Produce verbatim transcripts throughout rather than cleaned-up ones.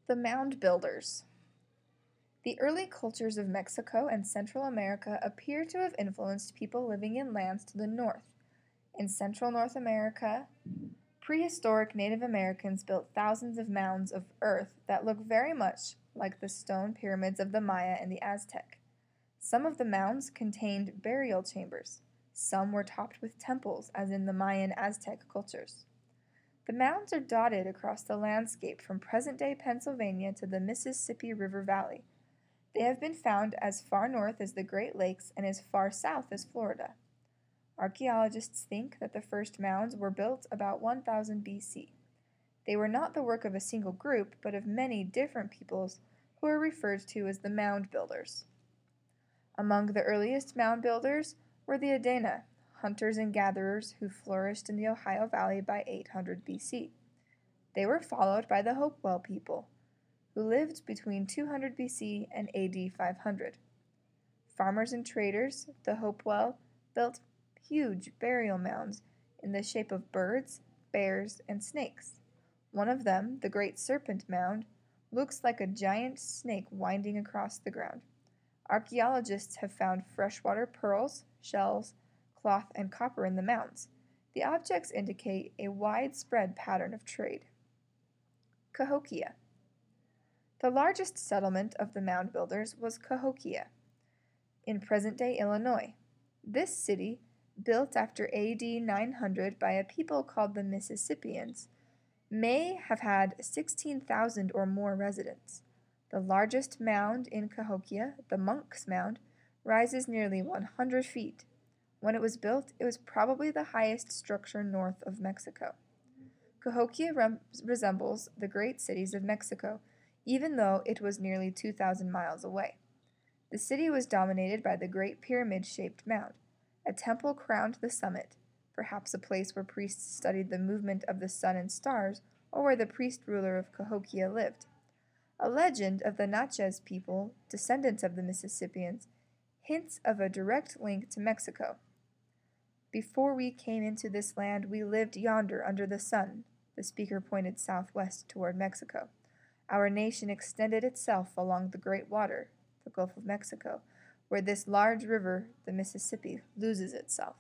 The Mound Builders. The early cultures of Mexico and Central America appear to have influenced people living in lands to the north. In Central North America, prehistoric Native Americans built thousands of mounds of earth that look very much like the stone pyramids of the Maya and the Aztec. Some of the mounds contained burial chambers. Some were topped with temples, as in the Mayan Aztec cultures. The mounds are dotted across the landscape from present-day Pennsylvania to the Mississippi River Valley. They have been found as far north as the Great Lakes and as far south as Florida. Archaeologists think that the first mounds were built about one thousand B C. They were not the work of a single group, but of many different peoples who are referred to as the mound builders. Among the earliest mound builders were the Adena, hunters and gatherers who flourished in the Ohio Valley by eight hundred B C. They were followed by the Hopewell people, who lived between two hundred B C and A D five hundred. Farmers and traders, the Hopewell, built huge burial mounds in the shape of birds, bears, and snakes. One of them, the Great Serpent Mound, looks like a giant snake winding across the ground. Archaeologists have found freshwater pearls, shells, cloth, and copper in the mounds. The objects indicate a widespread pattern of trade. Cahokia. The largest settlement of the mound builders was Cahokia, in present-day Illinois. This city, built after A D nine hundred by a people called the Mississippians, may have had sixteen thousand or more residents. The largest mound in Cahokia, the Monk's Mound, rises nearly one hundred feet. When it was built, it was probably the highest structure north of Mexico. Cahokia rem- resembles the great cities of Mexico, even though it was nearly two thousand miles away. The city was dominated by the great pyramid-shaped mound. A temple crowned the summit, perhaps a place where priests studied the movement of the sun and stars, or where the priest-ruler of Cahokia lived. A legend of the Natchez people, descendants of the Mississippians, hints of a direct link to Mexico. Before we came into this land, we lived yonder under the sun. The speaker pointed southwest toward Mexico. Our nation extended itself along the great water, the Gulf of Mexico, where this large river, the Mississippi, loses itself.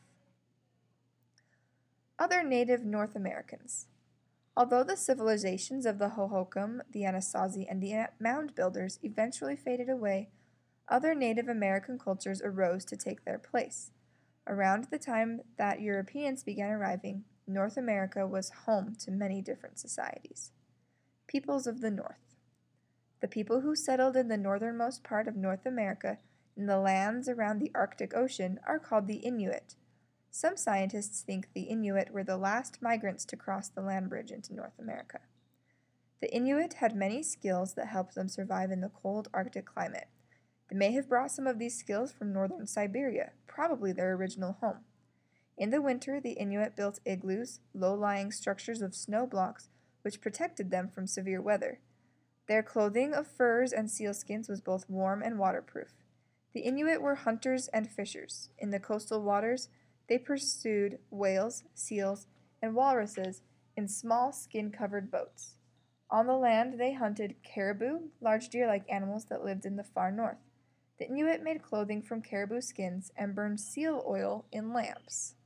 Other native North Americans. Although the civilizations of the Hohokam, the Anasazi, and the mound builders eventually faded away, other Native American cultures arose to take their place. Around the time that Europeans began arriving, North America was home to many different societies. Peoples of the North. The people who settled in the northernmost part of North America, in the lands around the Arctic Ocean, are called the Inuit. Some scientists think the Inuit were the last migrants to cross the land bridge into North America. The Inuit had many skills that helped them survive in the cold Arctic climate. They may have brought some of these skills from northern Siberia, probably their original home. In the winter, the Inuit built igloos, low-lying structures of snow blocks, which protected them from severe weather. Their clothing of furs and sealskins was both warm and waterproof. The Inuit were hunters and fishers. In the coastal waters, they pursued whales, seals, and walruses in small skin-covered boats. On the land, they hunted caribou, large deer-like animals that lived in the far north. The Inuit made clothing from caribou skins and burned seal oil in lamps.